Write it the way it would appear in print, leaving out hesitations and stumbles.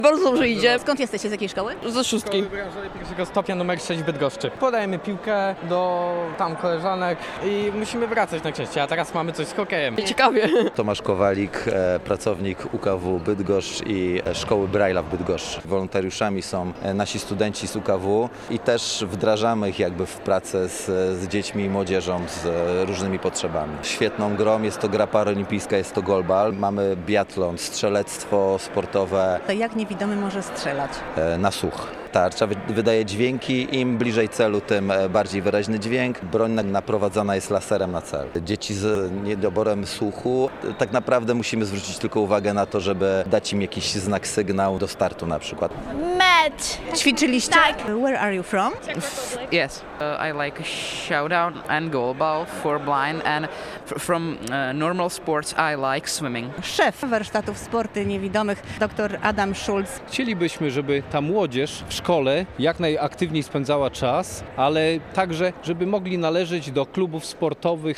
Bardzo dobrze idzie. Skąd jesteście, z jakiej szkoły? Ze szóstki. Branżowej pierwszego stopnia numer 6 w Bydgoszczy. Podajemy piłkę do tam koleżanek i musimy wracać na częściej, a teraz mamy coś z hokejem. Ciekawie. Tomasz Kowalik, pracownik UKW Bydgoszcz i Szkoły Braille'a w Bydgoszczy. Wolontariuszami są nasi studenci z UKW i też wdrażamy ich jakby w pracę z dziećmi i młodzieżą z różnymi potrzebami. Świetną grą jest to gra paraolimpijska, jest to goalball. Mamy biatlon, strzelectwo sportowe To jak niewidomy może strzelać? na słuch. Tarcza wydaje dźwięki, im bliżej celu, tym bardziej wyraźny dźwięk. Broń naprowadzana jest laserem na cel. Dzieci z niedoborem słuchu, tak naprawdę musimy zwrócić tylko uwagę na to, żeby dać im jakiś znak, sygnał do startu na przykład. Mecz! Ćwiczyliście? Where are you from? Yes, I like showdown and goalball for blind, and from normal sports I like swimming. Szef warsztatów sporty niewidomych, dr Adam Schulz. Chcielibyśmy, żeby ta młodzież w szkole jak najaktywniej spędzała czas, ale także, żeby mogli należeć do klubów sportowych.